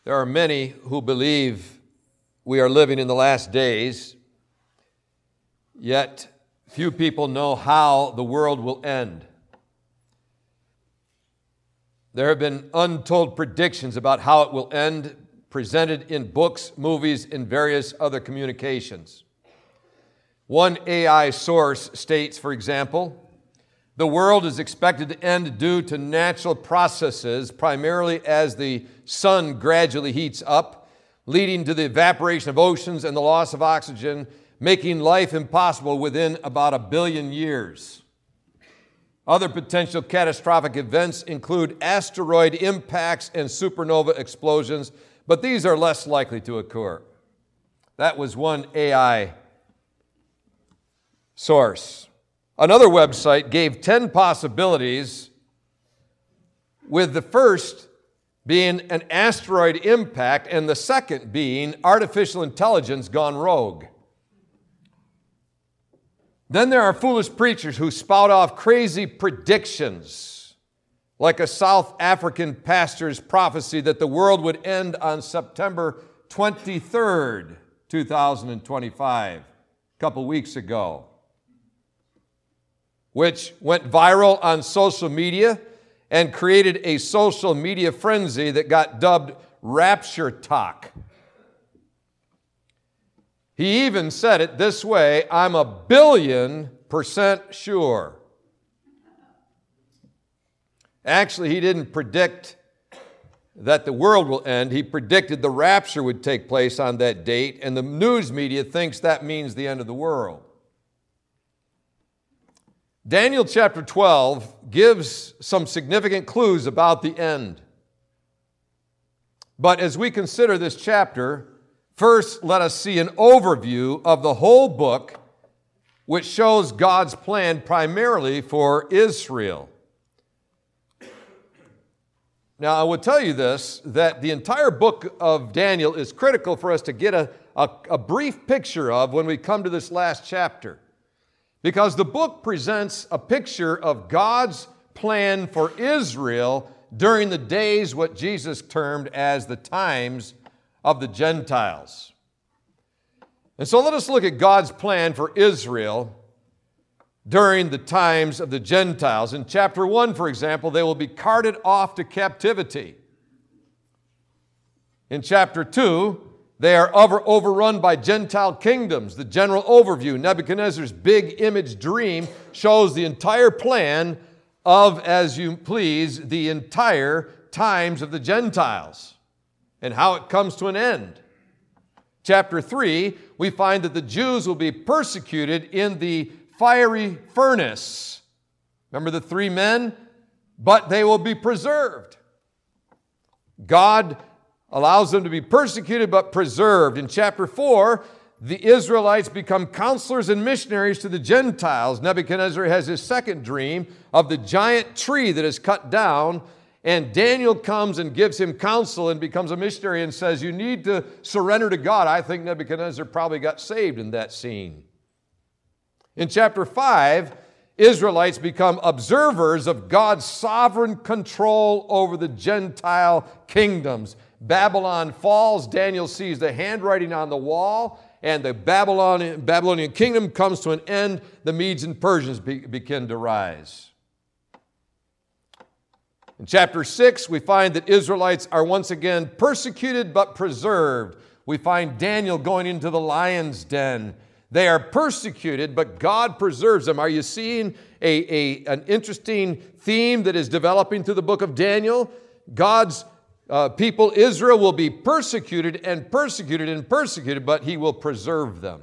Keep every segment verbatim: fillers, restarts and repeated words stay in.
There are many who believe we are living in the last days, yet few people know how the world will end. There have been untold predictions about how it will end, presented in books, movies, and various other communications. One A I source states, for example, the world is expected to end due to natural processes, primarily as the sun gradually heats up, leading to the evaporation of oceans and the loss of oxygen, making life impossible within about a billion years. Other potential catastrophic events include asteroid impacts and supernova explosions, but these are less likely to occur. That was one A I source. Another website gave ten possibilities, with the first being an asteroid impact and the second being artificial intelligence gone rogue. Then there are foolish preachers who spout off crazy predictions, like a South African pastor's prophecy that the world would end on September twenty-third, two thousand twenty-five, a couple weeks ago, which went viral on social media and created a social media frenzy that got dubbed Rapture Talk. He even said it this way, I'm a billion percent sure. Actually, he didn't predict that the world will end. He predicted the rapture would take place on that date, and the news media thinks that means the end of the world. Daniel chapter twelve gives some significant clues about the end. But as we consider this chapter, first let us see an overview of the whole book, which shows God's plan primarily for Israel. Now, I will tell you this, that the entire book of Daniel is critical for us to get a, a, a brief picture of when we come to this last chapter. Because the book presents a picture of God's plan for Israel during the days what Jesus termed as the times of the Gentiles. And so let us look at God's plan for Israel during the times of the Gentiles. In chapter one, for example, they will be carted off to captivity. In chapter two, they are over, overrun by Gentile kingdoms. The general overview, Nebuchadnezzar's big image dream, shows the entire plan of, as you please, the entire times of the Gentiles and how it comes to an end. Chapter three, we find that the Jews will be persecuted in the fiery furnace. Remember the three men? But they will be preserved. God allows them to be persecuted but preserved. In chapter four, the Israelites become counselors and missionaries to the Gentiles. Nebuchadnezzar has his second dream of the giant tree that is cut down, and Daniel comes and gives him counsel and becomes a missionary and says, you need to surrender to God. I think Nebuchadnezzar probably got saved in that scene. In chapter five, Israelites become observers of God's sovereign control over the Gentile kingdoms. Babylon falls, Daniel sees the handwriting on the wall, and the Babylonian, Babylonian kingdom comes to an end. The Medes and Persians be, begin to rise. In chapter six, we find that Israelites are once again persecuted but preserved. We find Daniel going into the lion's den. They are persecuted, but God preserves them. Are you seeing a, a, an interesting theme that is developing through the book of Daniel? God's uh, people, Israel, will be persecuted and persecuted and persecuted, but He will preserve them.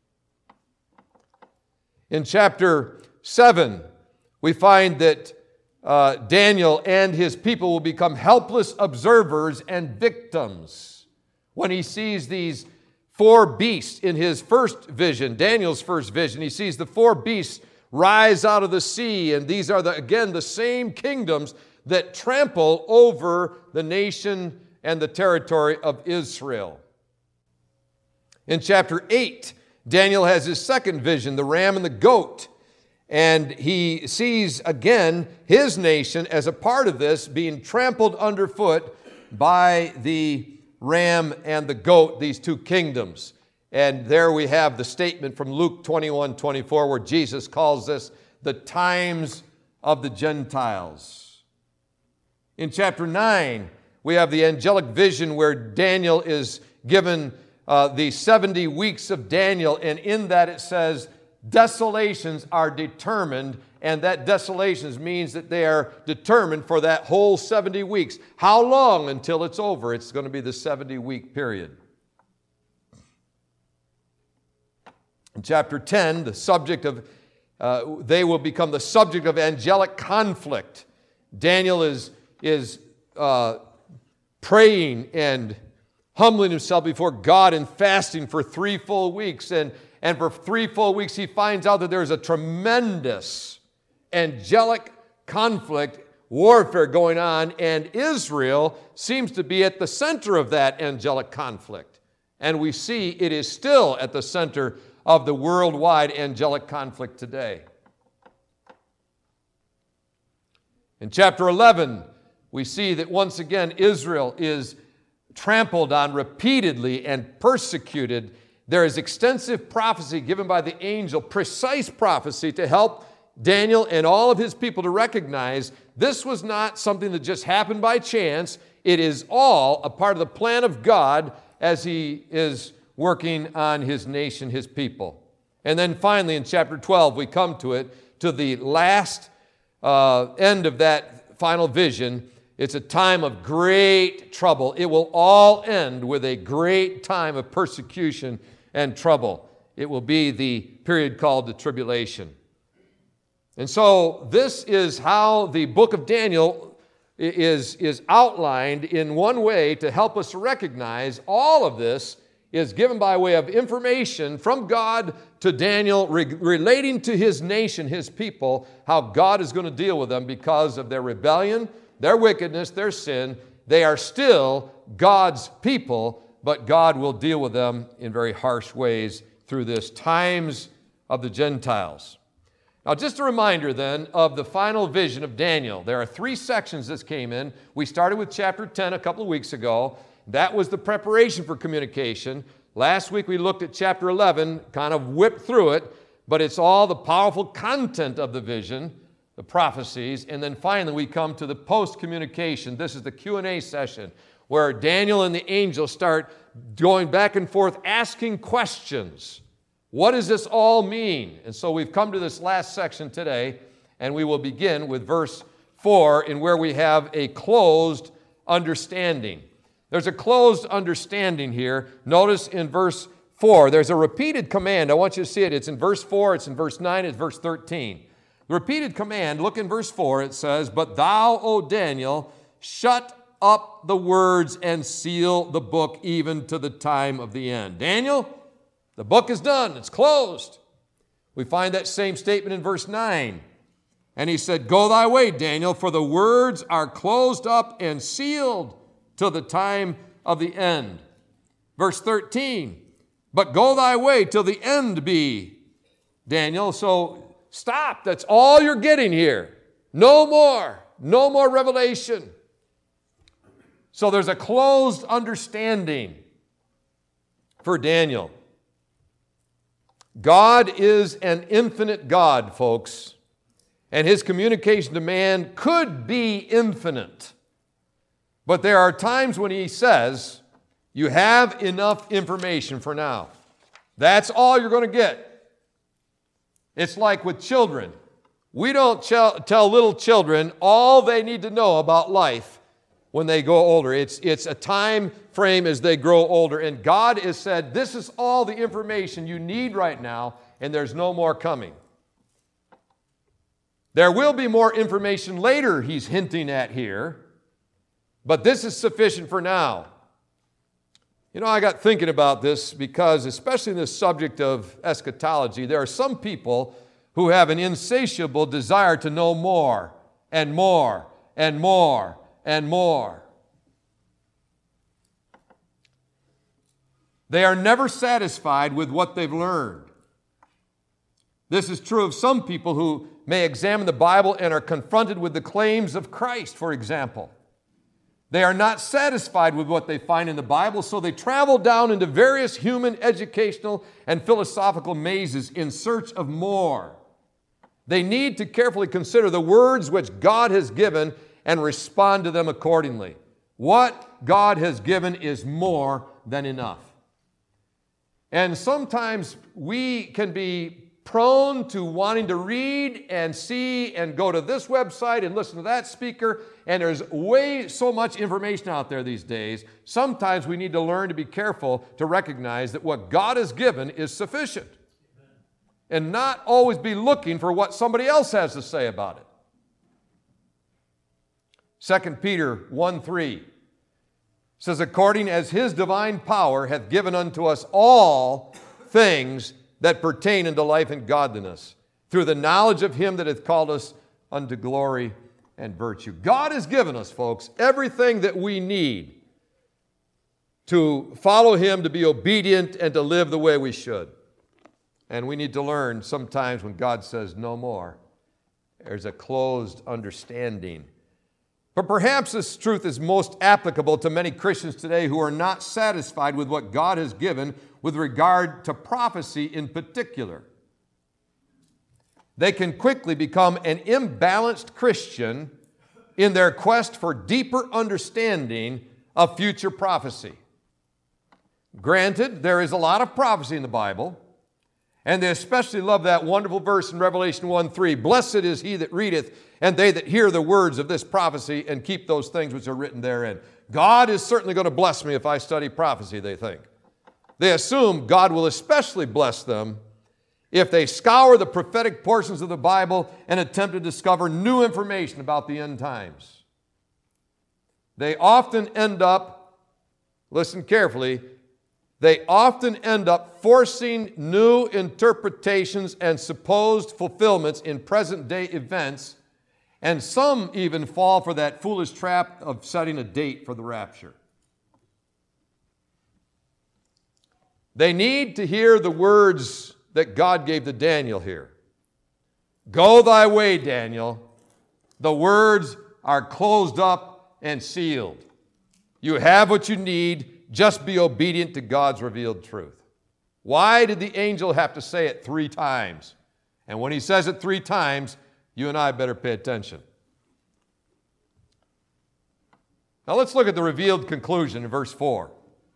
In chapter seven, we find that uh, Daniel and his people will become helpless observers and victims when he sees these four beasts in his first vision, Daniel's first vision. He sees the four beasts rise out of the sea, and these are, the, again, the same kingdoms that trample over the nation and the territory of Israel. In chapter eight, Daniel has his second vision, the ram and the goat, and he sees again his nation as a part of this being trampled underfoot by the ram and the goat, these two kingdoms. And there we have the statement from Luke twenty-one twenty-four where Jesus calls this the times of the Gentiles. In chapter nine, we have the angelic vision where Daniel is given uh, the seventy weeks of Daniel, and in that it says desolations are determined, and that desolations means that they are determined for that whole seventy weeks. How long until it's over? It's going to be the seventy-week period. In chapter ten, the subject of, uh, they will become the subject of angelic conflict. Daniel is, is uh, praying and humbling himself before God and fasting for three full weeks. And, and for three full weeks, he finds out that there's a tremendous angelic conflict, warfare going on, and Israel seems to be at the center of that angelic conflict. And we see it is still at the center of the worldwide angelic conflict today. In chapter eleven, we see that once again Israel is trampled on repeatedly and persecuted. There is extensive prophecy given by the angel, precise prophecy to help Daniel and all of his people to recognize this was not something that just happened by chance. It is all a part of the plan of God as he is working on his nation, his people. And then finally in chapter twelve, we come to it, to the last uh, end of that final vision. It's a time of great trouble. It will all end with a great time of persecution and trouble. It will be the period called the tribulation. And so this is how the book of Daniel is, is outlined in one way to help us recognize all of this is given by way of information from God to Daniel re- relating to his nation, his people, how God is going to deal with them because of their rebellion, their wickedness, their sin. They are still God's people, but God will deal with them in very harsh ways through this times of the Gentiles. Now, just a reminder then of the final vision of Daniel. There are three sections this came in. We started with chapter ten a couple of weeks ago. That was the preparation for communication. Last week we looked at chapter eleven, kind of whipped through it, but it's all the powerful content of the vision, the prophecies, and then finally we come to the post-communication. This is the Q and A session where Daniel and the angel start going back and forth asking questions. What does this all mean? And so we've come to this last section today, and we will begin with verse four, in where we have a closed understanding. There's a closed understanding here. Notice in verse four, there's a repeated command. I want you to see it. It's in verse four, it's in verse nine, it's verse thirteen. The repeated command, look in verse four, it says, "But thou, O Daniel, shut up the words and seal the book even to the time of the end." Daniel, the book is done. It's closed. We find that same statement in verse nine. And he said, "Go thy way, Daniel, for the words are closed up and sealed till the time of the end." Verse thirteen, "But go thy way till the end be, Daniel." So stop. That's all you're getting here. No more. No more revelation. So there's a closed understanding for Daniel. God is an infinite God, folks, and his communication to man could be infinite. But there are times when he says, you have enough information for now. That's all you're going to get. It's like with children. We don't ch- tell little children all they need to know about life when they go older. It's, it's a time frame as they grow older. And God has said, this is all the information you need right now, and there's no more coming. There will be more information later, he's hinting at here, but this is sufficient for now. You know, I got thinking about this because, especially in this subject of eschatology, there are some people who have an insatiable desire to know more and more and more and more. They are never satisfied with what they've learned. This is true of some people who may examine the Bible and are confronted with the claims of Christ, for example. They are not satisfied with what they find in the Bible, so they travel down into various human, educational, and philosophical mazes in search of more. They need to carefully consider the words which God has given and respond to them accordingly. What God has given is more than enough. And sometimes we can be prone to wanting to read and see and go to this website and listen to that speaker, and there's way so much information out there these days. Sometimes we need to learn to be careful to recognize that what God has given is sufficient, and not always be looking for what somebody else has to say about it. Second Peter one three says, according as his divine power hath given unto us all things that pertain unto life and godliness, through the knowledge of him that hath called us unto glory and virtue. God has given us, folks, everything that we need to follow him, to be obedient, and to live the way we should. And we need to learn sometimes when God says no more, there's a closed understanding. But perhaps this truth is most applicable to many Christians today who are not satisfied with what God has given with regard to prophecy in particular. They can quickly become an imbalanced Christian in their quest for deeper understanding of future prophecy. Granted, there is a lot of prophecy in the Bible, and they especially love that wonderful verse in Revelation one three, blessed is he that readeth, and they that hear the words of this prophecy and keep those things which are written therein. God is certainly going to bless me if I study prophecy, they think. They assume God will especially bless them if they scour the prophetic portions of the Bible and attempt to discover new information about the end times. They often end up, listen carefully, they often end up forcing new interpretations and supposed fulfillments in present-day events, and some even fall for that foolish trap of setting a date for the rapture. They need to hear the words that God gave to Daniel here. Go thy way, Daniel. The words are closed up and sealed. You have what you need. Just be obedient to God's revealed truth. Why did the angel have to say it three times? And when he says it three times, you and I better pay attention. Now let's look at the revealed conclusion in verse four.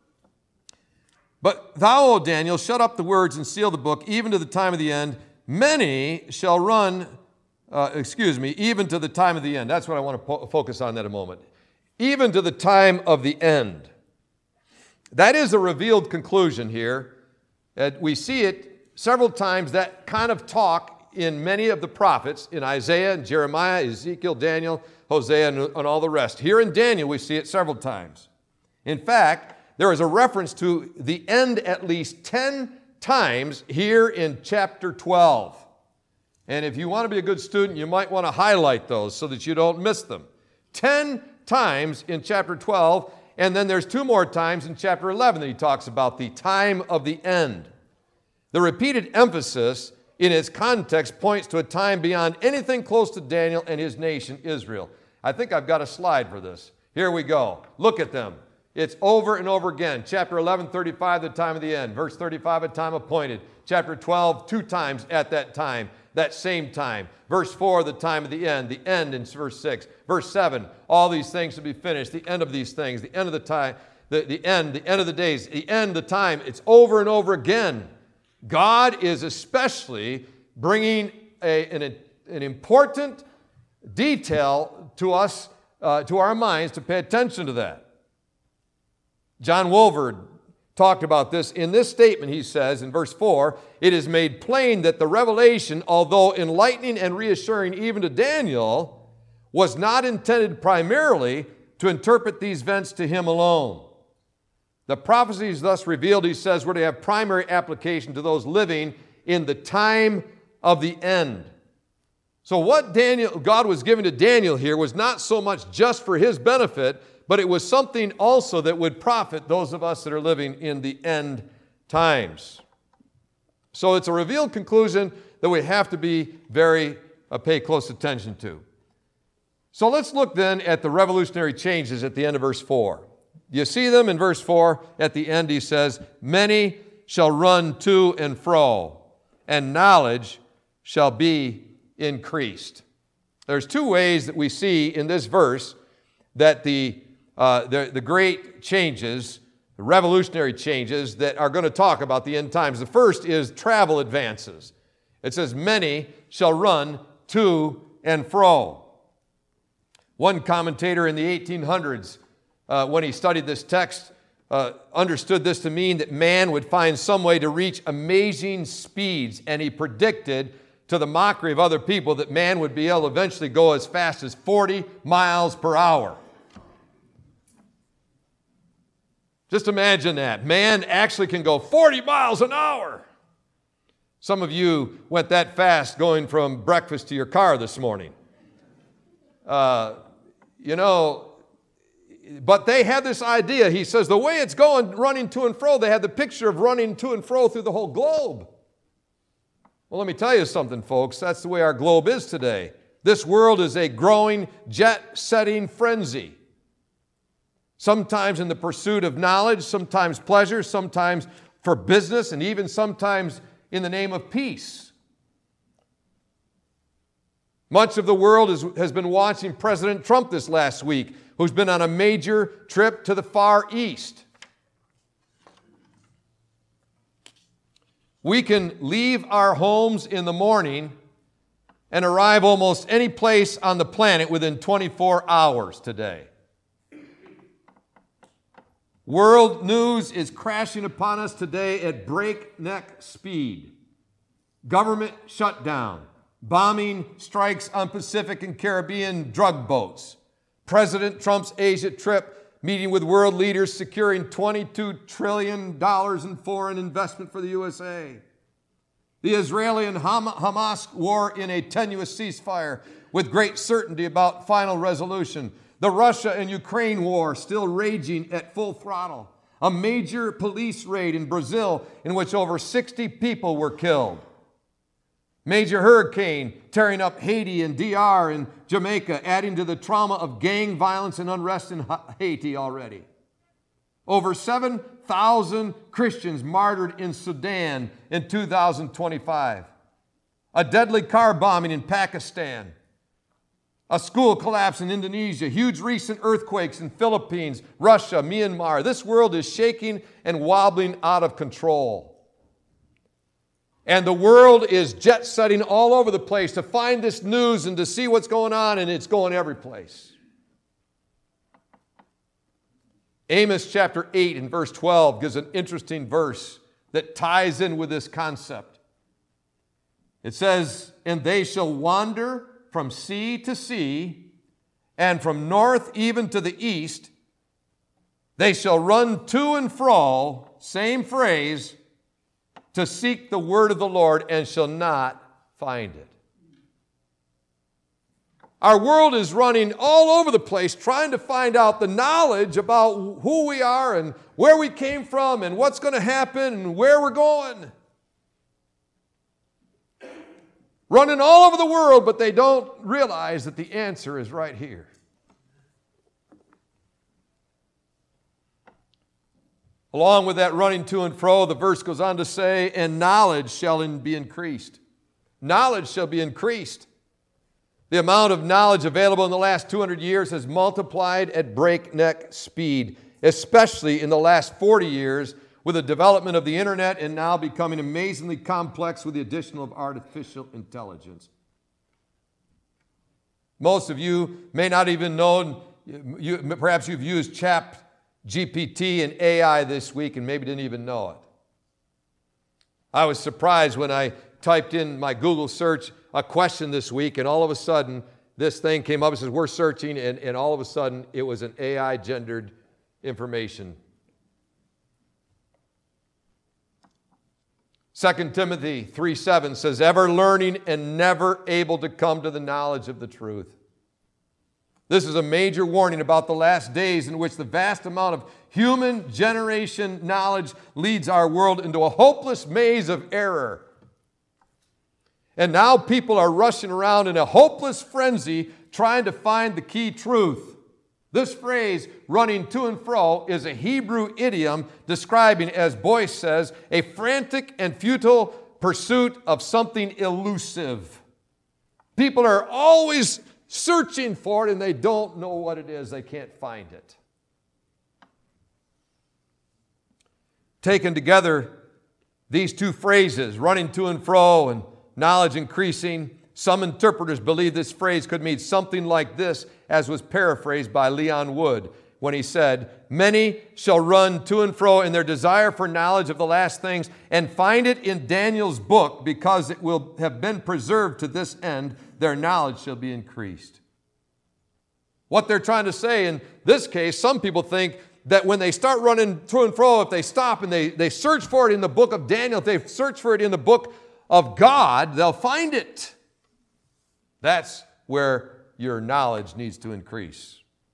But thou, O Daniel, shut up the words and seal the book, even to the time of the end. Many shall run, uh, excuse me, even to the time of the end. That's what I want to po- focus on that a moment. Even to the time of the end. That is a revealed conclusion here. And we see it several times, that kind of talk in many of the prophets, in Isaiah, and Jeremiah, Ezekiel, Daniel, Hosea, and, and all the rest. Here in Daniel, we see it several times. In fact, there is a reference to the end at least ten times here in chapter twelve. And if you want to be a good student, you might want to highlight those so that you don't miss them. Ten times in chapter twelve, and then there's two more times in chapter eleven that he talks about the time of the end. The repeated emphasis in its context points to a time beyond anything close to Daniel and his nation, Israel. I think I've got a slide for this. Here we go. Look at them. It's over and over again. Chapter eleven, thirty-five, the time of the end. Verse thirty-five, a time appointed. Chapter twelve, two times at that time, that same time. Verse four, the time of the end. The end in verse six. Verse seven, all these things to be finished. The end of these things. The end of the time. The, the end, the end of the days. The end, the time. It's over and over again. God is especially bringing a, an, an important detail to us, uh, to our minds, to pay attention to that. John Wolford talked about this. In this statement, he says in verse four, it is made plain that the revelation, although enlightening and reassuring even to Daniel, was not intended primarily to interpret these events to him alone. The prophecies thus revealed, he says, were to have primary application to those living in the time of the end. So what Daniel, God was giving to Daniel here was not so much just for his benefit, but it was something also that would profit those of us that are living in the end times. So it's a revealed conclusion that we have to be very, uh, pay close attention to. So let's look then at the revolutionary changes at the end of verse four. You see them in verse four. At the end he says, many shall run to and fro, and knowledge shall be increased. There's two ways that we see in this verse that the, uh, the, the great changes, the revolutionary changes that are going to talk about the end times. The first is travel advances. It says, many shall run to and fro. One commentator in the eighteen hundreds, uh, when he studied this text, uh, understood this to mean that man would find some way to reach amazing speeds, and he predicted, to the mockery of other people, that man would be able to eventually go as fast as forty miles per hour. Just imagine that. Man actually can go forty miles an hour. Some of you went that fast going from breakfast to your car this morning. Uh, you know, but they had this idea. He says the way it's going, running to and fro, they had the picture of running to and fro through the whole globe. Well, let me tell you something, folks. That's the way our globe is today. This world is a growing, jet-setting frenzy. Sometimes in the pursuit of knowledge, sometimes pleasure, sometimes for business, and even sometimes in the name of peace. Much of the world is, has been watching President Trump this last week, who's been on a major trip to the Far East. We can leave our homes in the morning and arrive almost any place on the planet within twenty-four hours today. World news is crashing upon us today at breakneck speed. Government shutdown, bombing strikes on Pacific and Caribbean drug boats, President Trump's Asia trip, meeting with world leaders, securing twenty-two trillion dollars in foreign investment for the U S A. The Israeli and Ham- Hamas war in a tenuous ceasefire with great certainty about final resolution. The Russia and Ukraine war still raging at full throttle. A major police raid in Brazil in which over sixty people were killed. Major hurricane tearing up Haiti and D R and Jamaica, adding to the trauma of gang violence and unrest in Haiti already. Over seven thousand Christians martyred in Sudan in two thousand twenty-five. A deadly car bombing in Pakistan. A school collapse in Indonesia. Huge recent earthquakes in Philippines, Russia, Myanmar. This world is shaking and wobbling out of control. And the world is jet-setting all over the place to find this news and to see what's going on, and it's going every place. Amos chapter eight and verse twelve gives an interesting verse that ties in with this concept. It says, "And they shall wander from sea to sea, and from north even to the east. They shall run to and fro," same phrase, "to seek the word of the Lord, and shall not find it." Our world is running all over the place trying to find out the knowledge about who we are and where we came from and what's going to happen and where we're going. Running all over the world, but they don't realize that the answer is right here. Along with that running to and fro, the verse goes on to say, "And knowledge shall be increased." Knowledge shall be increased. The amount of knowledge available in the last two hundred years has multiplied at breakneck speed, especially in the last forty years with the development of the internet and now becoming amazingly complex with the addition of artificial intelligence. Most of you may not even know, you, perhaps you've used Chat G P T and A I this week and maybe didn't even know it. I was surprised when I typed in my Google search a question this week, and all of a sudden this thing came up. It says, "We're searching," and, and all of a sudden it was an A I gendered information. Second Timothy three seven says, "Ever learning and never able to come to the knowledge of the truth." This is a major warning about the last days in which the vast amount of human generation knowledge leads our world into a hopeless maze of error. And now people are rushing around in a hopeless frenzy trying to find the key truth. This phrase, running to and fro, is a Hebrew idiom describing, as Boyce says, a frantic and futile pursuit of something elusive. People are always searching for it and they don't know what it is. They can't find it. Taken together, these two phrases, running to and fro and knowledge increasing, some interpreters believe this phrase could mean something like this, as was paraphrased by Leon Wood when he said, "Many shall run to and fro in their desire for knowledge of the last things and find it in Daniel's book, because it will have been preserved to this end, their knowledge shall be increased." What they're trying to say in this case, some people think that when they start running to and fro, if they stop and they, they search for it in the book of Daniel, if they search for it in the book of God, they'll find it. That's where your knowledge needs to increase.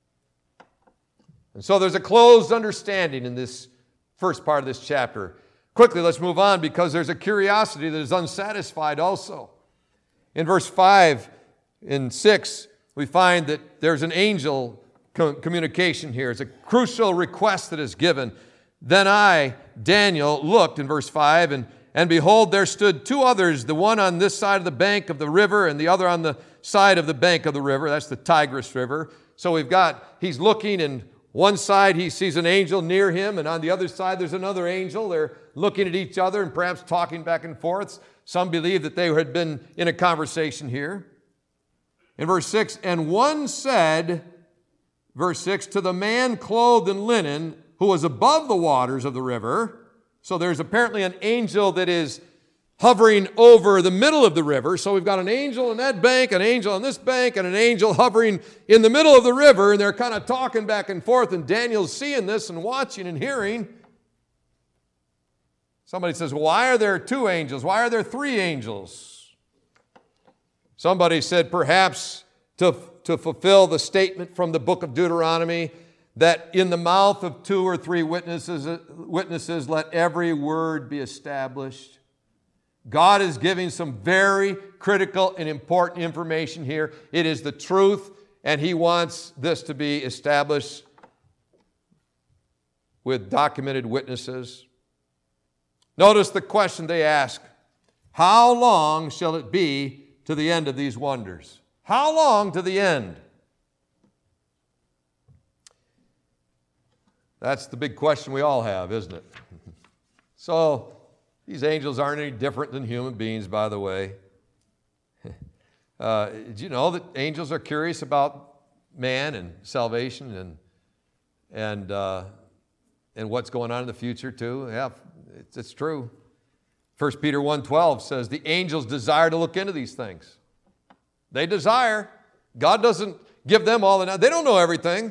And so there's a closed understanding in this first part of this chapter. Quickly, let's move on, because there's a curiosity that is unsatisfied also. In verse five and six, we find that there's an angel communication here. It's a crucial request that is given. "Then I, Daniel, looked," in verse five, and, "and behold, there stood two others, the one on this side of the bank of the river and the other on the side of the bank of the river." That's the Tigris River. So we've got, he's looking, and one side he sees an angel near him, and on the other side there's another angel. They're looking at each other and perhaps talking back and forth. Some believe that they had been in a conversation here. In verse six, "And one said," verse six, "to the man clothed in linen who was above the waters of the river." So there's apparently an angel that is hovering over the middle of the river. So we've got an angel on that bank, an angel on this bank, and an angel hovering in the middle of the river, and they're kind of talking back and forth, and Daniel's seeing this and watching and hearing. Somebody says, "Well, why are there two angels? Why are there three angels?" Somebody said perhaps to, to fulfill the statement from the book of Deuteronomy that in the mouth of two or three witnesses, witnesses let every word be established. God is giving some very critical and important information here. It is the truth, and He wants this to be established with documented witnesses. Notice the question they ask: "How long shall it be to the end of these wonders?" How long to the end? That's the big question we all have, isn't it? So, these angels aren't any different than human beings, by the way. Uh, did you know that angels are curious about man and salvation and and uh, and what's going on in the future too? Yeah, it's, it's true. First Peter one twelve says the angels desire to look into these things. They desire. God doesn't give them all the knowledge. They don't know everything.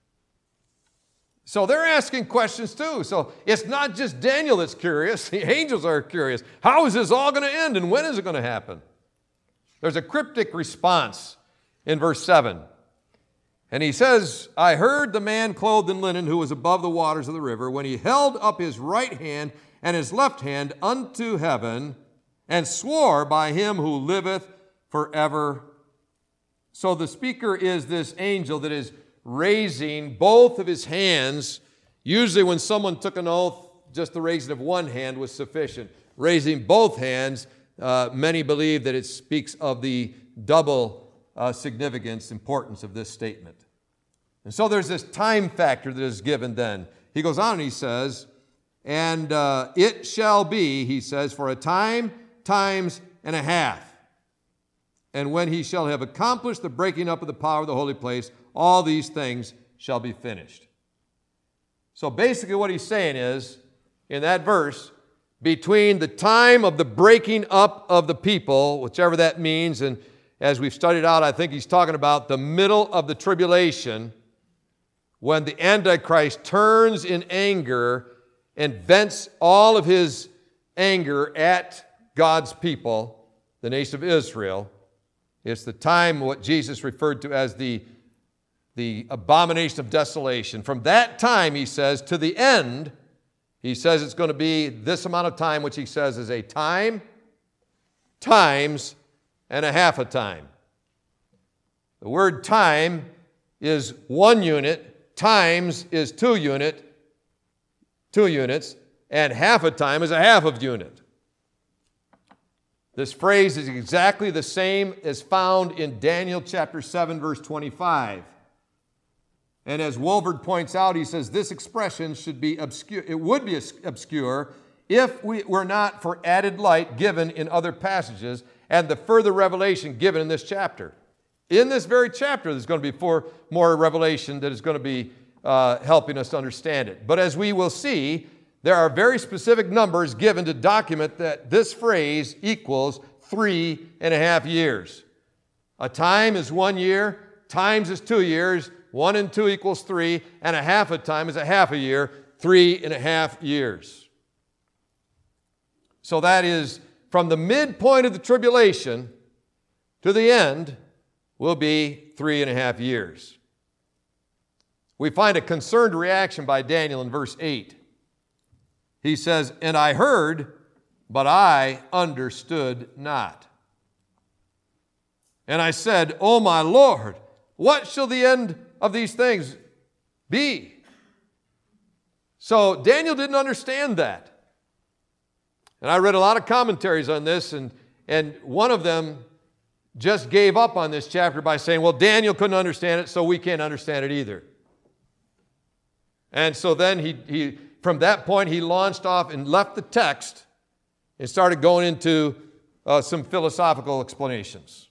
So they're asking questions too. So it's not just Daniel that's curious. The angels are curious. How is this all going to end, and when is it going to happen? There's a cryptic response in verse seven. And he says, "I heard the man clothed in linen who was above the waters of the river, when he held up his right hand and his left hand unto heaven, and swore by him who liveth forever." So the speaker is this angel that is raising both of his hands. Usually when someone took an oath, just the raising of one hand was sufficient. Raising both hands, uh, many believe that it speaks of the double uh, significance, importance of this statement. And so there's this time factor that is given then. He goes on and he says, "And uh, it shall be," he says, "for a time, times, and a half. And when he shall have accomplished the breaking up of the power of the holy place, all these things shall be finished." So basically what he's saying is, in that verse, between the time of the breaking up of the people, whichever that means, and as we've studied out, I think he's talking about the middle of the tribulation, when the Antichrist turns in anger and vents all of his anger at God's people, the nation of Israel. It's the time what Jesus referred to as the, the abomination of desolation. From that time, he says, to the end, he says it's going to be this amount of time, which he says is a time, times, and a half a time. The word time is one unit, times is two unit, two units, and half a time is a half of unit. This phrase is exactly the same as found in Daniel chapter seven, verse twenty-five. And as Wolford points out, he says this expression should be obscure. It would be obscure if we were not for added light given in other passages and the further revelation given in this chapter. In this very chapter, there's going to be four more revelation that is going to be uh, helping us to understand it. But as we will see, there are very specific numbers given to document that this phrase equals three and a half years. A time is one year, times is two years, one and two equals three, and a half a time is a half a year, three and a half years. So that is from the midpoint of the tribulation to the end will be three and a half years. We find a concerned reaction by Daniel in verse eight. He says, "And I heard, but I understood not. And I said, O my Lord, what shall the end of these things be?" So Daniel didn't understand that. And I read a lot of commentaries on this, and, and one of them just gave up on this chapter by saying, well, Daniel couldn't understand it, so we can't understand it either. And so then he, he from that point, he launched off and left the text and started going into uh, some philosophical explanations.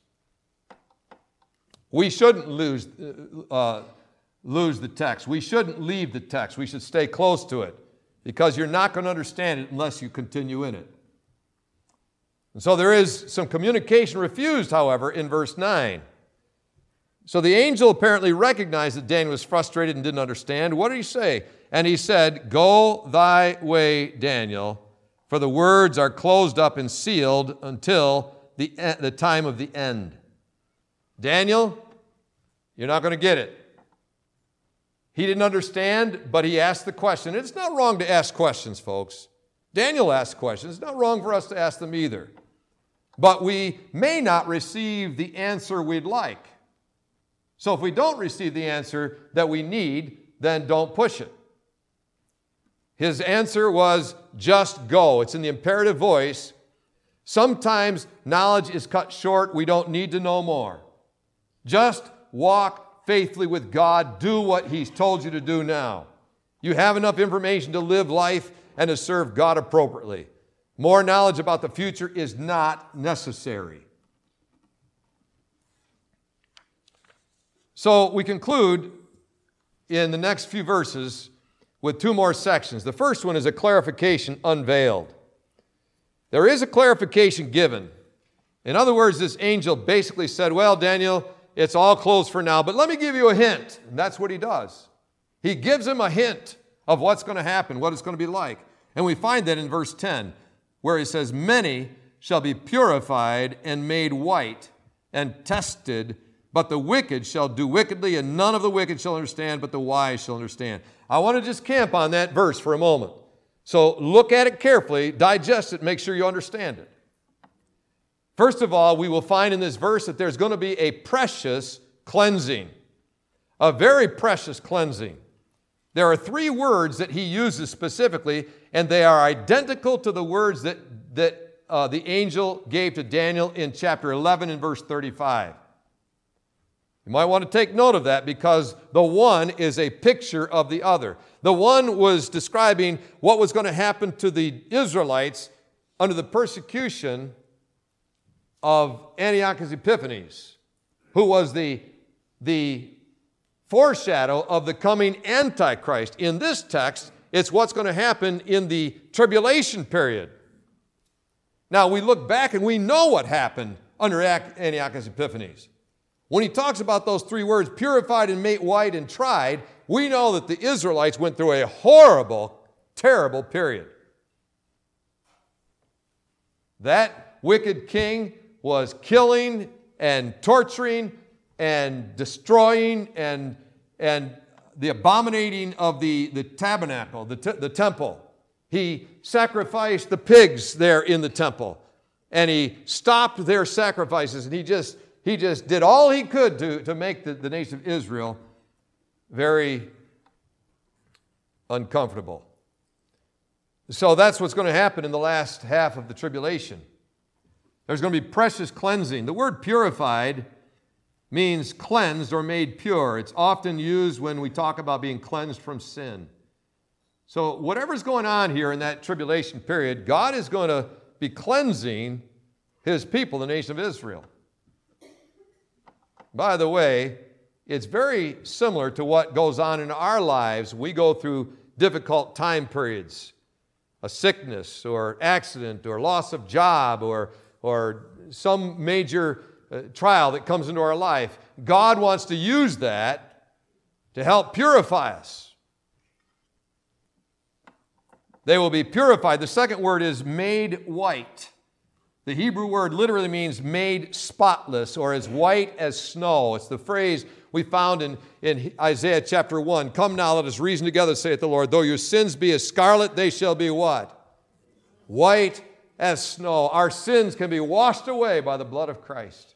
We shouldn't lose, uh, lose the text. We shouldn't leave the text. We should stay close to it because you're not going to understand it unless you continue in it. And so there is some communication refused, however, in verse nine. So the angel apparently recognized that Daniel was frustrated and didn't understand. What did he say? And he said, "Go thy way, Daniel, for the words are closed up and sealed until the, the time of the end." Daniel, you're not going to get it. He didn't understand, but he asked the question. It's not wrong to ask questions, folks. Daniel asked questions. It's not wrong for us to ask them either. But we may not receive the answer we'd like. So if we don't receive the answer that we need, then don't push it. His answer was, just go. It's in the imperative voice. Sometimes knowledge is cut short. We don't need to know more. Just walk faithfully with God. Do what He's told you to do now. You have enough information to live life and to serve God appropriately. More knowledge about the future is not necessary. So we conclude in the next few verses with two more sections. The first one is a clarification unveiled. There is a clarification given. In other words, this angel basically said, well, Daniel, it's all closed for now, but let me give you a hint. And that's what he does. He gives him a hint of what's going to happen, what it's going to be like. And we find that in verse ten, where he says, many shall be purified and made white and tested, but the wicked shall do wickedly, and none of the wicked shall understand, but the wise shall understand. I want to just camp on that verse for a moment. So look at it carefully, digest it, make sure you understand it. First of all, we will find in this verse that there's going to be a precious cleansing, a very precious cleansing. There are three words that he uses specifically, and they are identical to the words that, that uh, the angel gave to Daniel in chapter eleven and verse thirty-five. You might want to take note of that because the one is a picture of the other. The one was describing what was going to happen to the Israelites under the persecution of Antiochus Epiphanes, who was the, the foreshadow of the coming Antichrist. In this text, it's what's going to happen in the tribulation period. Now, we look back and we know what happened under Antiochus Epiphanes. When he talks about those three words, purified and made white and tried, we know that the Israelites went through a horrible, terrible period. That wicked king was killing and torturing and destroying and, and the abominating of the, the tabernacle, the, t- the temple. He sacrificed the pigs there in the temple, and he stopped their sacrifices, and he just he just did all he could to, to make the, the nation of Israel very uncomfortable. So that's what's going to happen in the last half of the tribulation. There's going to be precious cleansing. The word purified means cleansed or made pure. It's often used when we talk about being cleansed from sin. So whatever's going on here in that tribulation period, God is going to be cleansing His people, the nation of Israel. By the way, it's very similar to what goes on in our lives. We go through difficult time periods, a sickness or accident or loss of job or, or some major uh, trial that comes into our life. God wants to use that to help purify us. They will be purified. The second word is made white. The Hebrew word literally means made spotless or as white as snow. It's the phrase we found in, in Isaiah chapter one. Come now, let us reason together, saith the Lord. Though your sins be as scarlet, they shall be what? White as snow. Our sins can be washed away by the blood of Christ.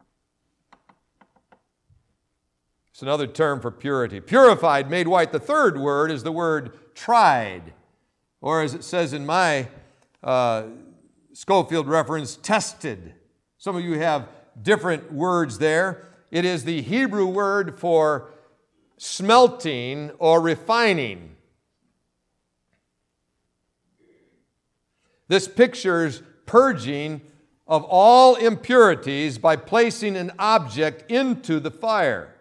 It's another term for purity. Purified, made white. The third word is the word tried. Or as it says in my uh, Schofield reference, tested. Some of you have different words there. It is the Hebrew word for smelting or refining. This pictures purging of all impurities by placing an object into the fire.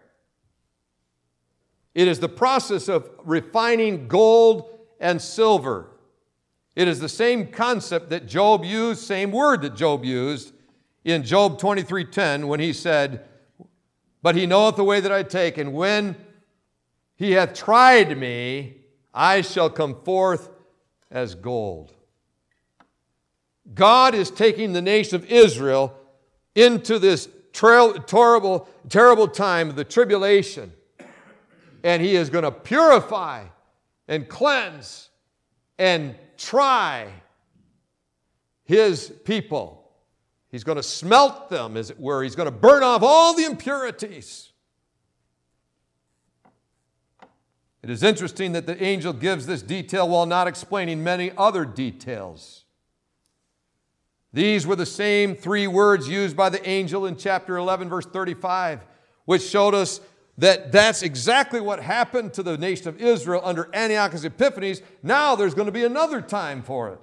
It is the process of refining gold and silver. It is the same concept that Job used, same word that Job used in Job twenty-three ten when he said, but he knoweth the way that I take, and when he hath tried me, I shall come forth as gold. God is taking the nation of Israel into this terrible, terrible time of the tribulation, and He is going to purify and cleanse and try His people. He's going to smelt them, as it were. He's going to burn off all the impurities. It is interesting that the angel gives this detail while not explaining many other details. These were the same three words used by the angel in chapter eleven, verse thirty-five, which showed us that that's exactly what happened to the nation of Israel under Antiochus Epiphanes. Now there's going to be another time for it.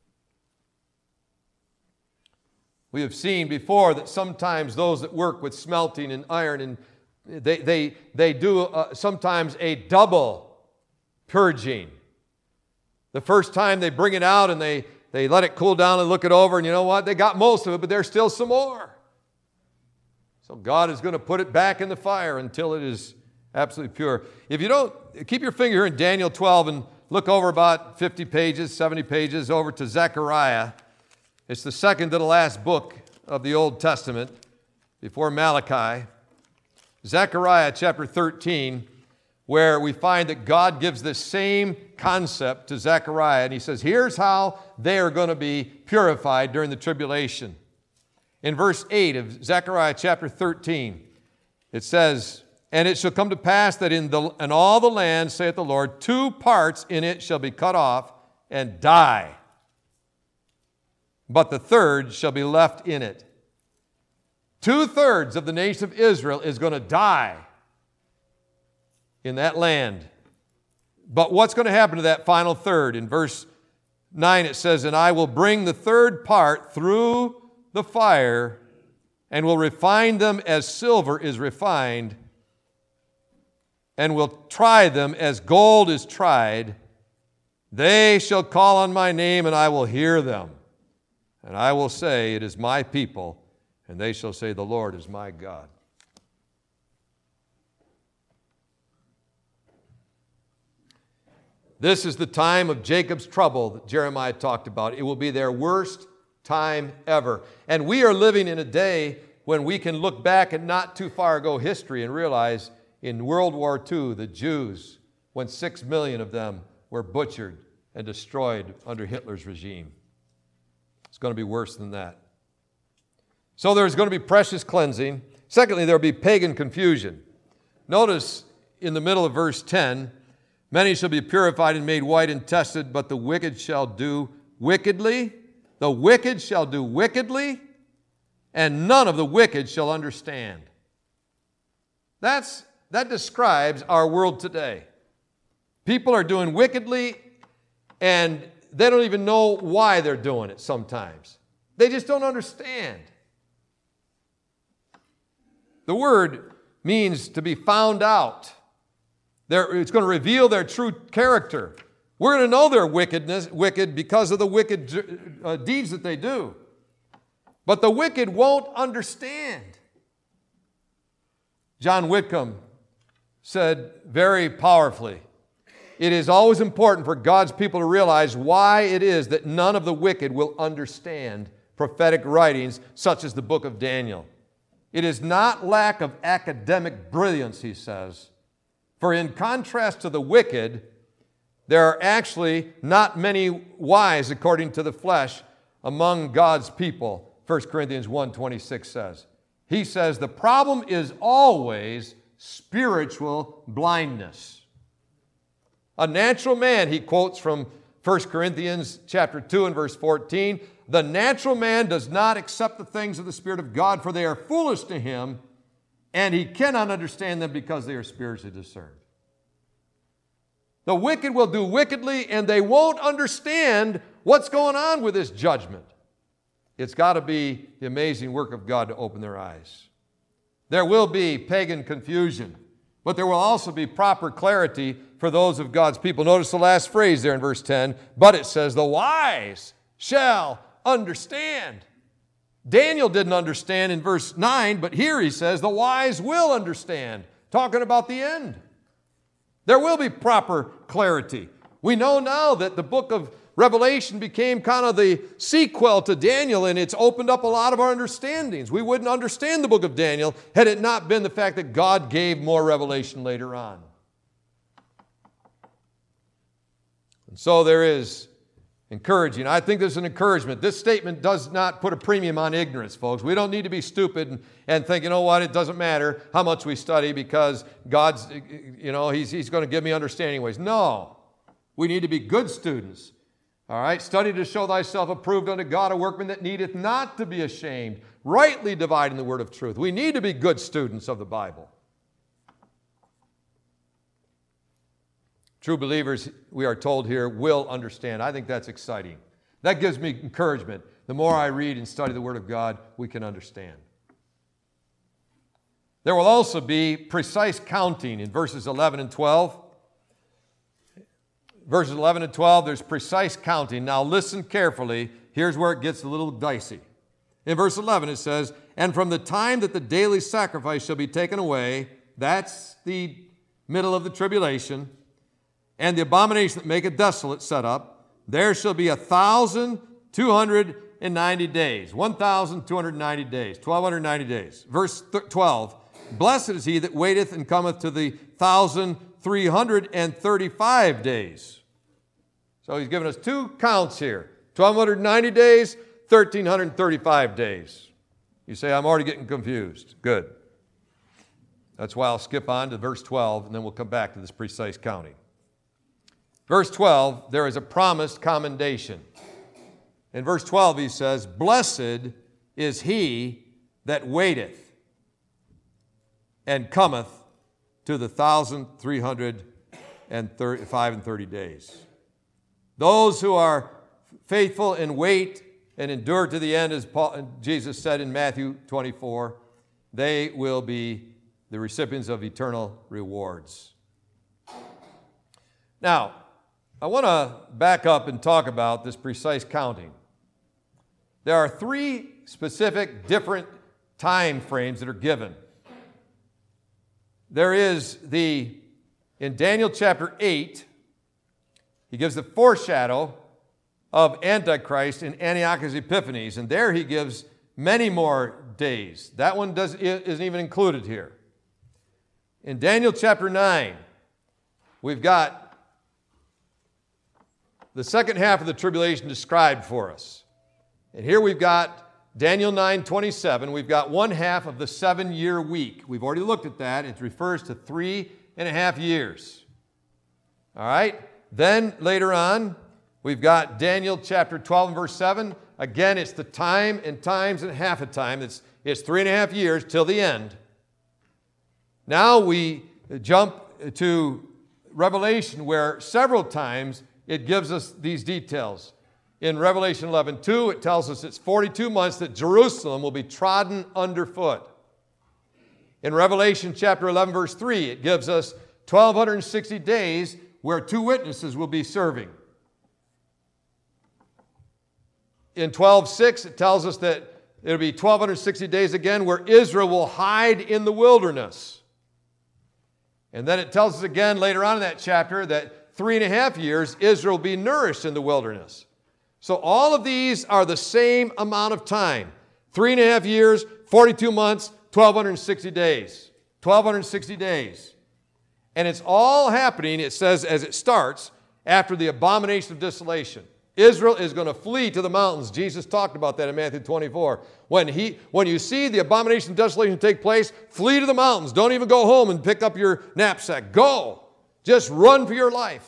We have seen before that sometimes those that work with smelting and iron, and they, they, they do uh, sometimes a double purging. The first time they bring it out and they, they let it cool down and look it over, and you know what? They got most of it, but there's still some more. So God is going to put it back in the fire until it is absolutely pure. If you don't, keep your finger here in Daniel twelve and look over about fifty pages, seventy pages over to Zechariah. It's the second to the last book of the Old Testament before Malachi. Zechariah chapter thirteen, where we find that God gives this same concept to Zechariah, and He says, here's how they are going to be purified during the tribulation. In verse eight of Zechariah chapter thirteen, it says, and it shall come to pass that in, the, in all the land, saith the Lord, two parts in it shall be cut off and die, but the third shall be left in it. Two-thirds of the nation of Israel is going to die in that land. But what's going to happen to that final third? In verse nine it says, and I will bring the third part through the fire, and will refine them as silver is refined, and will try them as gold is tried. They shall call on my name, and I will hear them. And I will say, it is my people, and they shall say, the Lord is my God. This is the time of Jacob's trouble that Jeremiah talked about. It will be their worst time ever. And we are living in a day when we can look back at not too far ago history and realize in World War Two, the Jews, when six million of them were butchered and destroyed under Hitler's regime. It's going to be worse than that. So there's going to be precious cleansing. Secondly, there will be pagan confusion. Notice in the middle of verse ten, many shall be purified and made white and tested, but the wicked shall do wickedly. The wicked shall do wickedly, and none of the wicked shall understand. That's, that describes our world today. People are doing wickedly, and they don't even know why they're doing it sometimes. They just don't understand. The word means to be found out. They're, it's going to reveal their true character. We're going to know they're wickedness, wicked because of the wicked uh, deeds that they do. But the wicked won't understand. John Whitcomb said very powerfully, it is always important for God's people to realize why it is that none of the wicked will understand prophetic writings such as the book of Daniel. It is not lack of academic brilliance, he says, for in contrast to the wicked, there are actually not many wise according to the flesh among God's people, First Corinthians one twenty-six says. He says the problem is always spiritual blindness. A natural man, he quotes from First Corinthians chapter two and verse fourteen, the natural man does not accept the things of the Spirit of God, for they are foolish to him, and he cannot understand them because they are spiritually discerned. The wicked will do wickedly, and they won't understand what's going on with this judgment. It's got to be the amazing work of God to open their eyes. There will be pagan confusion, but there will also be proper clarity for those of God's people. Notice the last phrase there in verse ten, but it says, the wise shall understand. Daniel didn't understand in verse nine, but here he says, the wise will understand, talking about the end. There will be proper clarity. We know now that the book of Revelation became kind of the sequel to Daniel, and it's opened up a lot of our understandings. We wouldn't understand the book of Daniel had it not been the fact that God gave more revelation later on. And so there is encouraging. I think there's an encouragement. This statement does not put a premium on ignorance, folks. We don't need to be stupid and, and think, you know what, it doesn't matter how much we study because God's, you know, He's, he's going to give me understanding ways. No. We need to be good students. All right? Study to show thyself approved unto God, a workman that needeth not to be ashamed, rightly dividing the word of truth. We need to be good students of the Bible. True believers, we are told here, will understand. I think that's exciting. That gives me encouragement. The more I read and study the Word of God, we can understand. There will also be precise counting in verses eleven and twelve. Verses eleven and twelve, there's precise counting. Now listen carefully. Here's where it gets a little dicey. In verse eleven it says, and from the time that the daily sacrifice shall be taken away, that's the middle of the tribulation, and the abomination that maketh desolate set up, there shall be a thousand two hundred and ninety days. One thousand two hundred and ninety days. Twelve hundred and ninety days. Verse twelve. Blessed is he that waiteth and cometh to the thousand three hundred and thirty-five days. So he's given us two counts here. Twelve hundred and ninety days, thirteen hundred and thirty-five days. You say, I'm already getting confused. Good. That's why I'll skip on to verse twelve, and then we'll come back to this precise counting. Verse twelve, there is a promised commendation. In verse twelve, he says, blessed is he that waiteth and cometh to the thousand three hundred and thirty-five and thirty days. Those who are faithful and wait and endure to the end, as Paul, Jesus said in Matthew twenty-four, they will be the recipients of eternal rewards. Now, I want to back up and talk about this precise counting. There are three specific different time frames that are given. There is the, in Daniel chapter eight, he gives the foreshadow of Antichrist in Antiochus Epiphanes, and there he gives many more days. That one doesn't, isn't even included here. In Daniel chapter nine, we've got the second half of the tribulation described for us. And here we've got Daniel nine twenty-seven, we've got one half of the seven-year week. We've already looked at that. It refers to three and a half years. All right? Then later on, we've got Daniel chapter twelve and verse seven. Again, it's the time and times and half a time. It's, it's three and a half years till the end. Now we jump to Revelation, where several times it gives us these details. In Revelation eleven two, it tells us it's forty-two months that Jerusalem will be trodden underfoot. In Revelation chapter eleven, verse three, it gives us one thousand two hundred sixty days where two witnesses will be serving. In twelve six, it tells us that it'll be one thousand two hundred sixty days again where Israel will hide in the wilderness. And then it tells us again later on in that chapter that three and a half years Israel will be nourished in the wilderness. So all of these are the same amount of time. Three and a half years, forty-two months, one thousand two hundred sixty days. one thousand two hundred sixty days. And it's all happening, it says, as it starts, after the abomination of desolation. Israel is going to flee to the mountains. Jesus talked about that in Matthew twenty-four. When, he, when you see the abomination of desolation take place, flee to the mountains. Don't even go home and pick up your knapsack. Go. Just run for your life.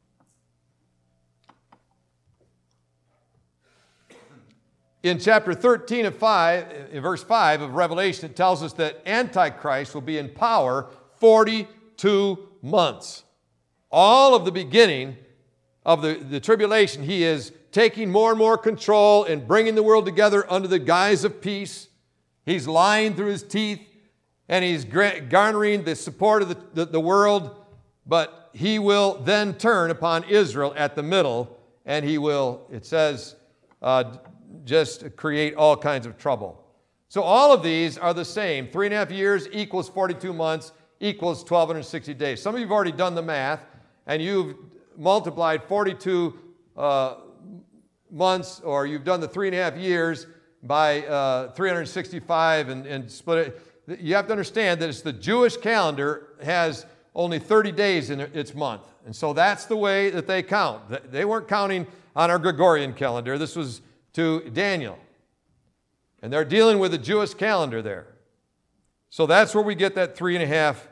In chapter thirteen of five, in verse five of Revelation, it tells us that Antichrist will be in power forty-two months. All of the beginning of the, the tribulation, he is taking more and more control and bringing the world together under the guise of peace. He's lying through his teeth, and he's garnering the support of the, the, the world, but he will then turn upon Israel at the middle, and he will, it says, uh, just create all kinds of trouble. So all of these are the same. Three and a half years equals forty-two months equals one thousand two hundred sixty days. Some of you have already done the math, and you've multiplied forty-two uh, months, or you've done the three and a half years by uh, three hundred sixty-five and, and split it. You have to understand that it's the Jewish calendar has only thirty days in its month. And so that's the way that they count. They weren't counting on our Gregorian calendar. This was to Daniel. And they're dealing with the Jewish calendar there. So that's where we get that three and a half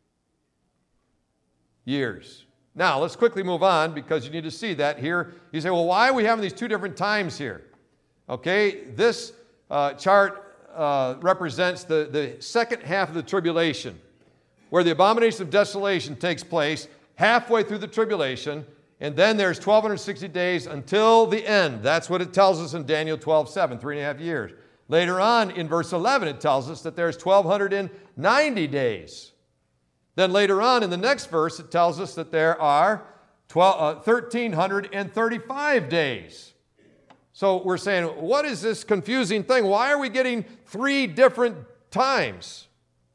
years. Now, let's quickly move on because you need to see that here. You say, well, why are we having these two different times here? Okay, this uh, chart uh, represents the, the second half of the tribulation, where the abomination of desolation takes place halfway through the tribulation, and then there's one thousand two hundred sixty days until the end. That's what it tells us in Daniel twelve seven, three and a half years. Later on in verse eleven, it tells us that there's one thousand two hundred ninety days. Then later on in the next verse, it tells us that there are one thousand three hundred thirty-five days. So we're saying, what is this confusing thing? Why are we getting three different times?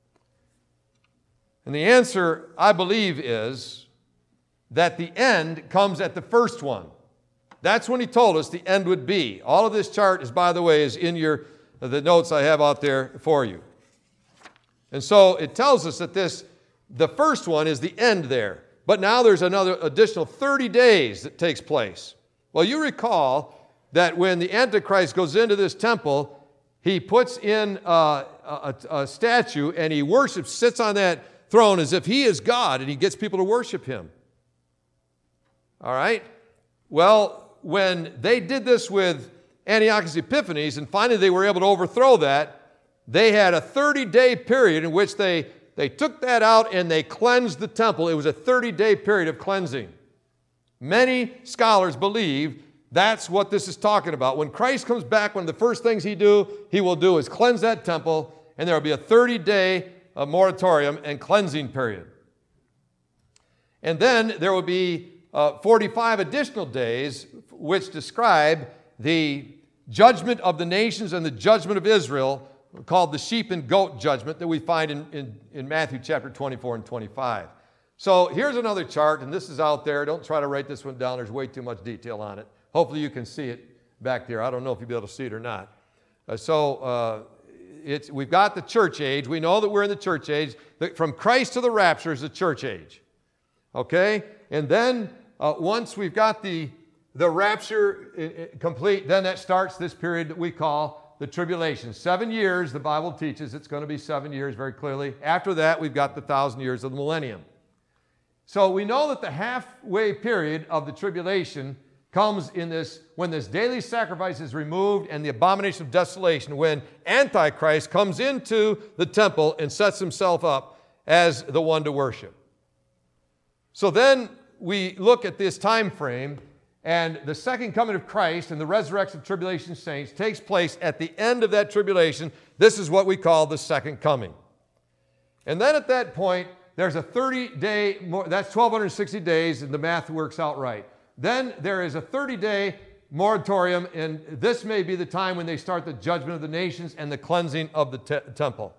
And the answer, I believe, is that the end comes at the first one. That's when he told us the end would be. All of this chart is, by the way, is in your the notes I have out there for you. And so it tells us that this, the first one is the end there. But now there's another additional thirty days that takes place. Well, you recall that when the Antichrist goes into this temple, he puts in a, a, a statue and he worships, sits on that throne as if he is God, and he gets people to worship him. All right? Well, when they did this with Antiochus Epiphanes, and finally they were able to overthrow that, they had a thirty-day period in which they, they took that out and they cleansed the temple. It was a thirty-day period of cleansing. Many scholars believe that's what this is talking about. When Christ comes back, one of the first things he do, he will do is cleanse that temple, and there will be a thirty-day uh, moratorium and cleansing period. And then there will be Uh, forty-five additional days which describe the judgment of the nations and the judgment of Israel, called the sheep and goat judgment that we find in, in, in Matthew chapter twenty-four and twenty-five. So here's another chart, and this is out there. Don't try to write this one down. There's way too much detail on it. Hopefully you can see it back there. I don't know if you'll be able to see it or not. Uh, so uh, it's, we've got the church age. We know that we're in the church age. The, from Christ to the rapture is the church age. Okay? And then Uh, once we've got the, the rapture uh, complete, then that starts this period that we call the tribulation. Seven years, the Bible teaches it's going to be seven years very clearly. After that, we've got the thousand years of the millennium. So we know that the halfway period of the tribulation comes in this, when this daily sacrifice is removed and the abomination of desolation, when Antichrist comes into the temple and sets himself up as the one to worship. So then we look at this time frame, and the second coming of Christ and the resurrection of tribulation saints takes place at the end of that tribulation. This is what we call the second coming. And then at that point, there's a thirty-day, that's twelve sixty days, and the math works out right. Then there is a thirty-day moratorium, and this may be the time when they start the judgment of the nations and the cleansing of the te- temple.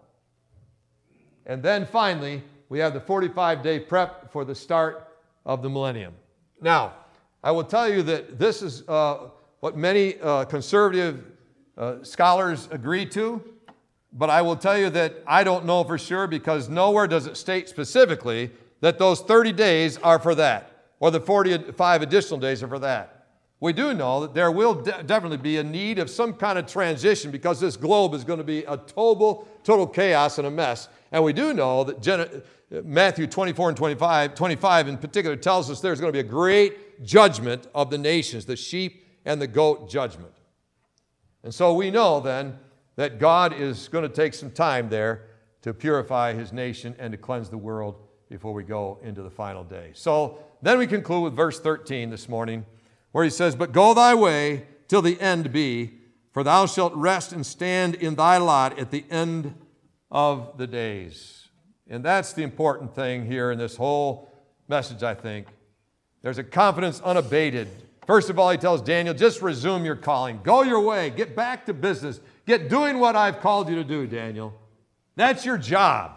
And then finally, we have the forty-five day prep for the start of the millennium. Now, I will tell you that this is uh, what many uh, conservative uh, scholars agree to, but I will tell you that I don't know for sure, because nowhere does it state specifically that those thirty days are for that, or the forty-five additional days are for that. We do know that there will de- definitely be a need of some kind of transition, because this globe is going to be a total, total chaos and a mess. And we do know that Gen- Matthew twenty-four and twenty-five, twenty-five in particular, tells us there's going to be a great judgment of the nations, the sheep and the goat judgment. And so we know then that God is going to take some time there to purify his nation and to cleanse the world before we go into the final day. So then we conclude with verse thirteen this morning, where he says, "But go thy way till the end be, for thou shalt rest and stand in thy lot at the end of the days." And that's the important thing here in this whole message, I think. There's a confidence unabated. First of all, he tells Daniel, just resume your calling. Go your way. Get back to business. Get doing what I've called you to do, Daniel. That's your job.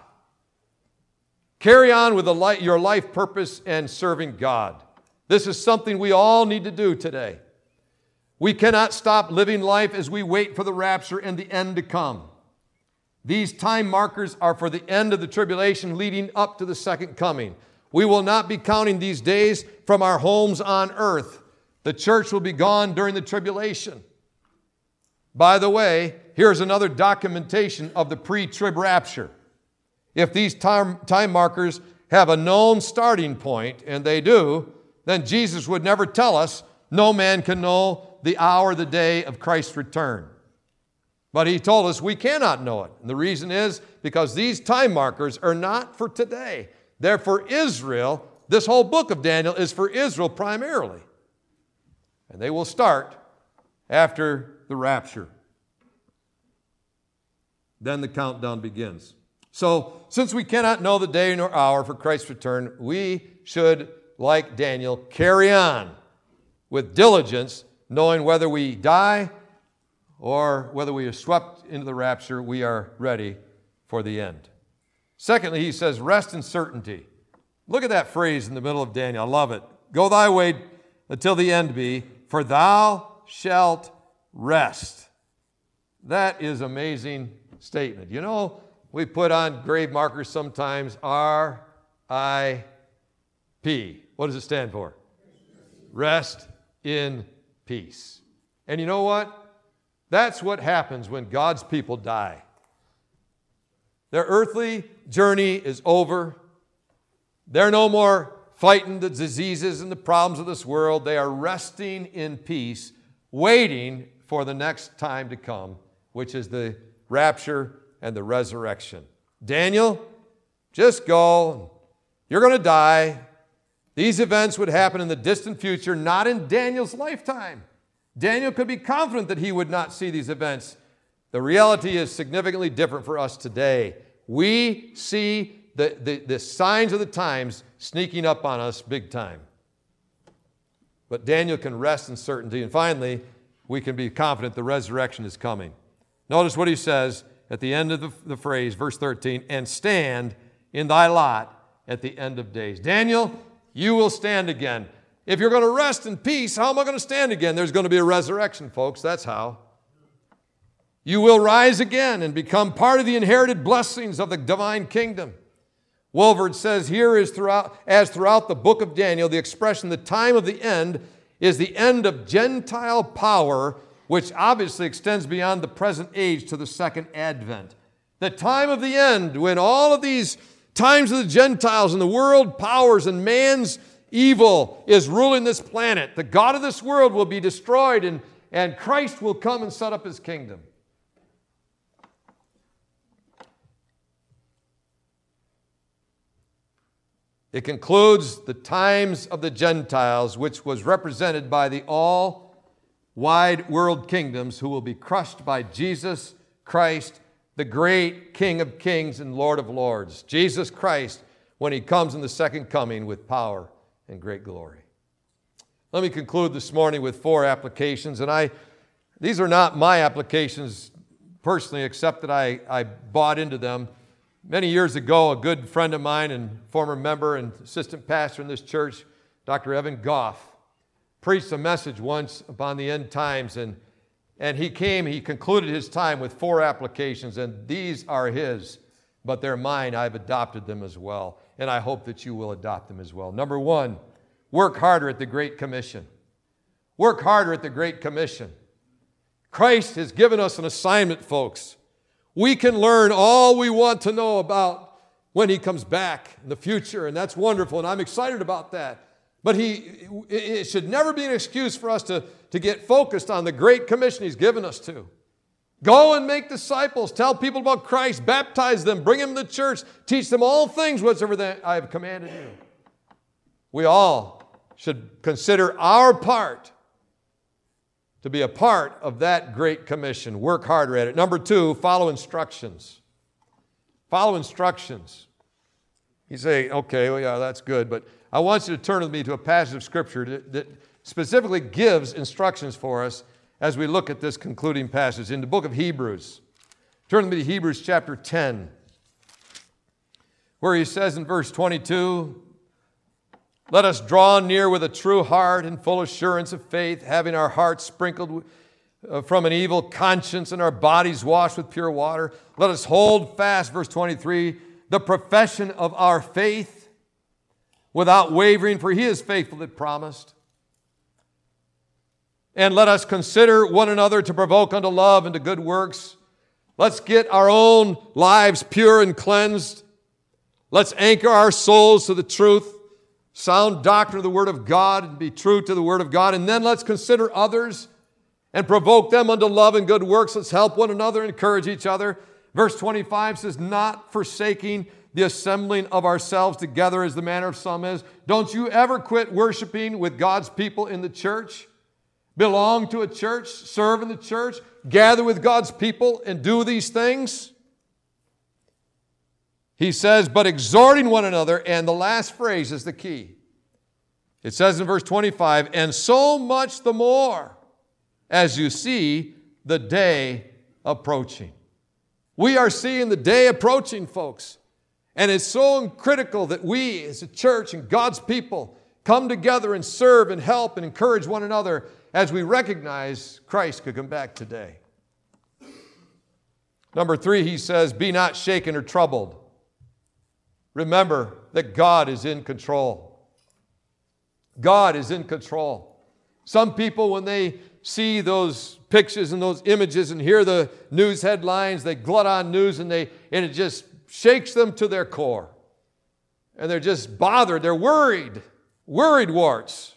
Carry on with the light, your life purpose and serving God. This is something we all need to do today. We cannot stop living life as we wait for the rapture and the end to come. These time markers are for the end of the tribulation leading up to the second coming. We will not be counting these days from our homes on earth. The church will be gone during the tribulation. By the way, here's another documentation of the pre-trib rapture. If these time, time markers have a known starting point, and they do, then Jesus would never tell us, no man can know the hour, the day of Christ's return. But he told us we cannot know it. And the reason is because these time markers are not for today. They're for Israel. This whole book of Daniel is for Israel primarily. And they will start after the rapture. Then the countdown begins. So, since we cannot know the day nor hour for Christ's return, we should, like Daniel, carry on with diligence, knowing whether we die or whether we are swept into the rapture, we are ready for the end. Secondly, he says, rest in certainty. Look at that phrase in the middle of Daniel. I love it. Go thy way until the end be, for thou shalt rest. That is an amazing statement. You know, we put on grave markers sometimes, R I P. What does it stand for? Rest in peace. And you know what? That's what happens when God's people die. Their earthly journey is over. They're no more fighting the diseases and the problems of this world. They are resting in peace, waiting for the next time to come, which is the rapture and the resurrection. Daniel, just go. You're going to die. These events would happen in the distant future, not in Daniel's lifetime. Daniel could be confident that he would not see these events. The reality is significantly different for us today. We see the, the, the signs of the times sneaking up on us big time. But Daniel can rest in certainty. And finally, we can be confident the resurrection is coming. Notice what he says at the end of the, the phrase, verse thirteen, and stand in thy lot at the end of days. Daniel, you will stand again. If you're going to rest in peace, how am I going to stand again? There's going to be a resurrection, folks. That's how. You will rise again and become part of the inherited blessings of the divine kingdom. Wolvert says here is throughout, as throughout the book of Daniel, the expression the time of the end is the end of Gentile power which obviously extends beyond the present age to the second advent. The time of the end, when all of these times of the Gentiles and the world powers and man's evil is ruling this planet. The God of this world will be destroyed, and, and Christ will come and set up his kingdom. It concludes the times of the Gentiles, which was represented by the all-wide world kingdoms who will be crushed by Jesus Christ, the great King of kings and Lord of lords. Jesus Christ, when he comes in the second coming with power and great glory. Let me conclude this morning with four applications. And I, these are not my applications personally, except that I, I bought into them. Many years ago, a good friend of mine and former member and assistant pastor in this church, Doctor Evan Goff, preached a message once upon the end times, and, and he came, he concluded his time with four applications, and these are his, but they're mine. I've adopted them as well, and I hope that you will adopt them as well. Number one, work harder at the Great Commission. Work harder at the Great Commission. Christ has given us an assignment, folks. We can learn all we want to know about when he comes back in the future, and that's wonderful, and I'm excited about that. But he, it should never be an excuse for us to, to get focused on the great commission he's given us to. Go and make disciples, tell people about Christ, baptize them, bring them to church, teach them all things whatsoever that I have commanded you. We all should consider our part to be a part of that great commission. Work harder at it. Number two, follow instructions. Follow instructions. You say, okay, well, yeah, that's good, but I want you to turn with me to a passage of Scripture that, that specifically gives instructions for us as we look at this concluding passage in the book of Hebrews. Turn with me to Hebrews chapter ten, where he says in verse twenty-two, let us draw near with a true heart and full assurance of faith, having our hearts sprinkled from an evil conscience and our bodies washed with pure water. Let us hold fast, verse twenty-three, the profession of our faith without wavering, for he is faithful that promised. And let us consider one another to provoke unto love and to good works. Let's get our own lives pure and cleansed. Let's anchor our souls to the truth. Sound doctrine of the Word of God and be true to the Word of God. And then let's consider others and provoke them unto love and good works. Let's help one another, encourage each other. Verse twenty-five says, not forsaking the assembling of ourselves together as the manner of some is. Don't you ever quit worshiping with God's people in the church. Belong to a church, serve in the church, gather with God's people and do these things. He says, but exhorting one another, and the last phrase is the key. It says in verse twenty-five, and so much the more as you see the day approaching. We are seeing the day approaching, folks. And it's so critical that we as a church and God's people come together and serve and help and encourage one another as we recognize Christ could come back today. Number three, he says, be not shaken or troubled. Remember that God is in control. God is in control. Some people, when they see those pictures and those images and hear the news headlines, they glut on news and they and it just shakes them to their core. And they're just bothered. They're worried. Worried warts.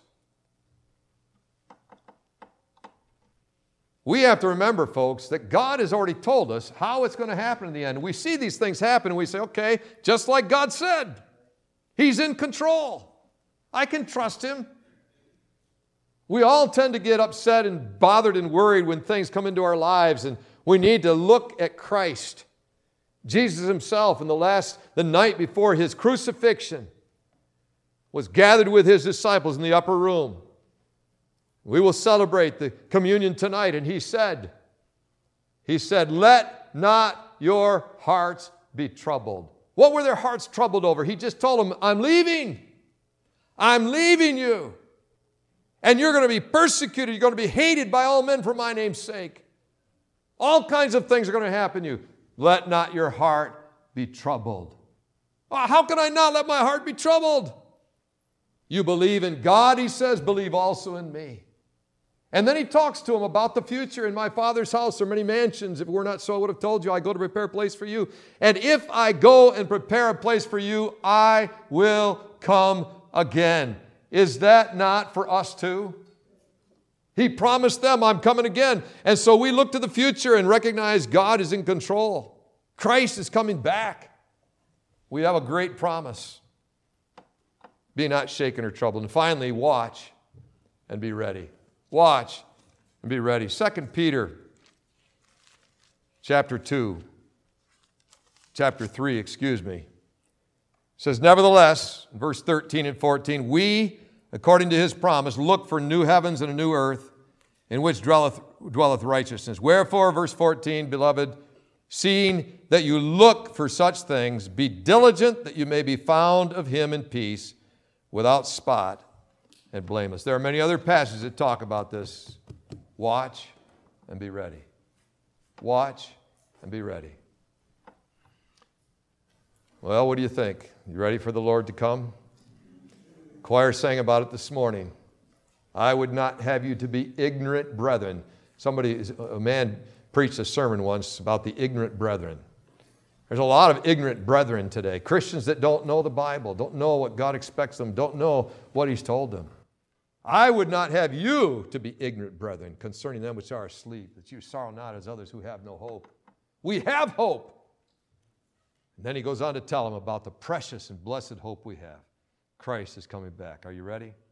We have to remember, folks, that God has already told us how it's going to happen in the end. We see these things happen and we say, okay, just like God said, He's in control. I can trust Him. We all tend to get upset and bothered and worried when things come into our lives, and we need to look at Christ. Jesus Himself, in the last, the night before His crucifixion, was gathered with His disciples in the upper room. We will celebrate the communion tonight, and He said, He said, let not your hearts be troubled. What were their hearts troubled over? He just told them, I'm leaving. I'm leaving you. And you're going to be persecuted. You're going to be hated by all men for my name's sake. All kinds of things are going to happen to you. Let not your heart be troubled. Oh, how can I not let my heart be troubled? You believe in God, He says, believe also in me. And then he talks to him about the future. In my Father's house are many mansions. If it were not so, I would have told you, I go to prepare a place for you. And if I go and prepare a place for you, I will come again. Is that not for us too? He promised them, I'm coming again. And so we look to the future and recognize God is in control. Christ is coming back. We have a great promise. Be not shaken or troubled. And finally, watch and be ready. Watch and be ready. Second Peter chapter two, chapter three, excuse me, says, nevertheless, verse thirteen and fourteen, we, according to his promise, look for new heavens and a new earth in which dwelleth, dwelleth righteousness. Wherefore, verse fourteen, beloved, seeing that you look for such things, be diligent that you may be found of him in peace, without spot and blameless. There are many other passages that talk about this. Watch and be ready. Watch and be ready. Well, what do you think? You ready for the Lord to come? Choir sang about it this morning. I would not have you to be ignorant brethren. Somebody, a man preached a sermon once about the ignorant brethren. There's a lot of ignorant brethren today. Christians that don't know the Bible, don't know what God expects them, don't know what he's told them. I would not have you to be ignorant, brethren, concerning them which are asleep, that you sorrow not as others who have no hope. We have hope. And then he goes on to tell them about the precious and blessed hope we have. Christ is coming back. Are you ready?